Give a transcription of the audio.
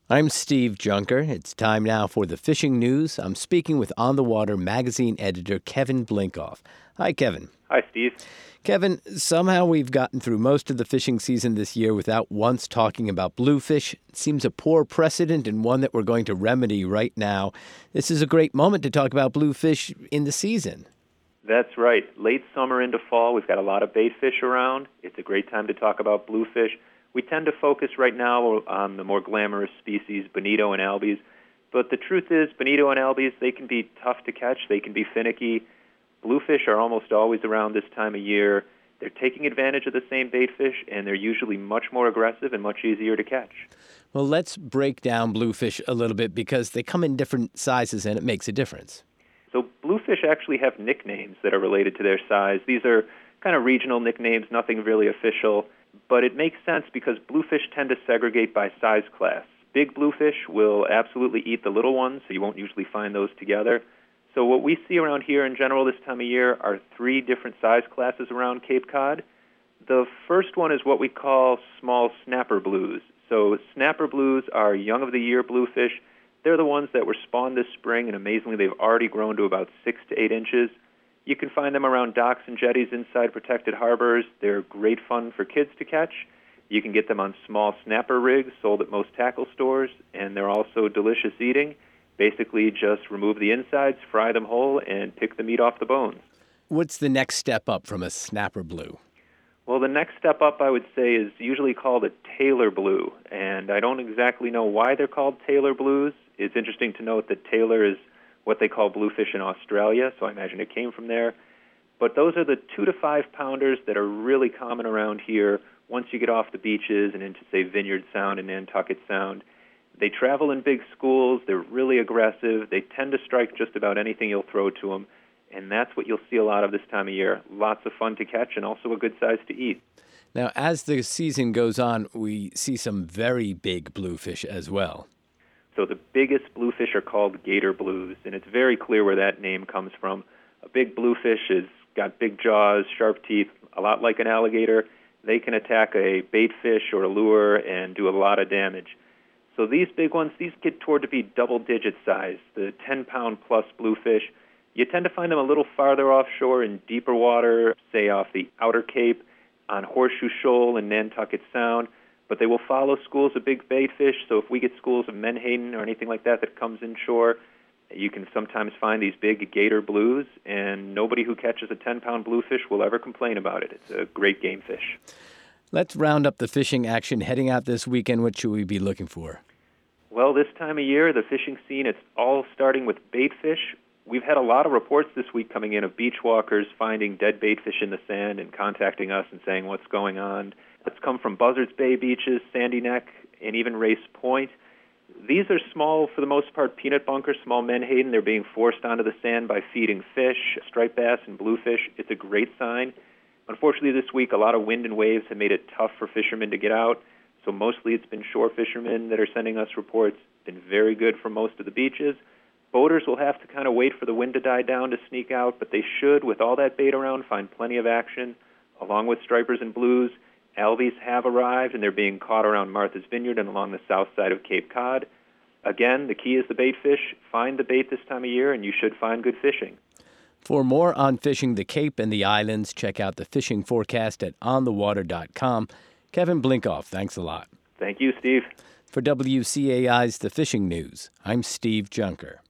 I'm Steve Junker. It's time now for the fishing news. I'm speaking with On the Water magazine editor Kevin Blinkoff. Hi, Kevin. Hi, Steve. Kevin, somehow we've gotten through most of the fishing season this year without once talking about bluefish. It seems a poor precedent and one that we're going to remedy right now. This is a great moment to talk about bluefish in the season. That's right. Late summer into fall, we've got a lot of bait fish around. It's a great time to talk about bluefish. We tend to focus right now on the more glamorous species, bonito and albies. But the truth is, bonito and albies, they can be tough to catch. They can be finicky. Bluefish are almost always around this time of year. They're taking advantage of the same bait fish, and they're usually much more aggressive and much easier to catch. Well, let's break down bluefish a little bit because they come in different sizes and it makes a difference. So bluefish actually have nicknames that are related to their size. These are kind of regional nicknames, nothing really official. But it makes sense because bluefish tend to segregate by size class. Big bluefish will absolutely eat the little ones, so you won't usually find those together. So what we see around here in general this time of year are three different size classes around Cape Cod. The first one is what we call small snapper blues. So snapper blues are young of the year bluefish. They're the ones that were spawned this spring, and amazingly they've already grown to about 6 to 8 inches. You can find them around docks and jetties inside protected harbors. They're great fun for kids to catch. You can get them on small snapper rigs sold at most tackle stores, and they're also delicious eating. Basically, just remove the insides, fry them whole, and pick the meat off the bones. What's the next step up from a snapper blue? Well, the next step up, I would say, is usually called a Taylor blue, and I don't exactly know why they're called Taylor blues. It's interesting to note that Taylor is what they call bluefish in Australia, so I imagine it came from there. But those are the 2 to 5 pounders that are really common around here once you get off the beaches and into, say, Vineyard Sound and Nantucket Sound. They travel in big schools, they're really aggressive, they tend to strike just about anything you'll throw to them, and that's what you'll see a lot of this time of year. Lots of fun to catch and also a good size to eat. Now, as the season goes on, we see some very big bluefish as well. So the biggest bluefish are called gator blues, and it's very clear where that name comes from. A big bluefish has got big jaws, sharp teeth, a lot like an alligator. They can attack a bait fish or a lure and do a lot of damage. So these big ones, these get toward to be double-digit size, the 10-pound-plus bluefish. You tend to find them a little farther offshore in deeper water, say off the Outer Cape, on Horseshoe Shoal and Nantucket Sound. But they will follow schools of big bait fish, so if we get schools of menhaden or anything like that that comes inshore, you can sometimes find these big gator blues, and nobody who catches a 10-pound bluefish will ever complain about it. It's a great game fish. Let's round up the fishing action heading out this weekend. What should we be looking for? Well, this time of year, the fishing scene, it's all starting with bait fish. We've had a lot of reports this week coming in of beach walkers finding dead bait fish in the sand and contacting us and saying what's going on. It's come from Buzzards Bay beaches, Sandy Neck, and even Race Point. These are small, for the most part, peanut bunkers, small menhaden. They're being forced onto the sand by feeding fish, striped bass, and bluefish. It's a great sign. Unfortunately, this week, a lot of wind and waves have made it tough for fishermen to get out. So mostly it's been shore fishermen that are sending us reports. It's been very good for most of the beaches. Boaters will have to kind of wait for the wind to die down to sneak out, but they should, with all that bait around, find plenty of action. Along with stripers and blues, albies have arrived, and they're being caught around Martha's Vineyard and along the south side of Cape Cod. Again, the key is the bait fish. Find the bait this time of year, and you should find good fishing. For more on fishing the Cape and the islands, check out the fishing forecast at onthewater.com. Kevin Blinkoff, thanks a lot. Thank you, Steve. For WCAI's The Fishing News, I'm Steve Junker.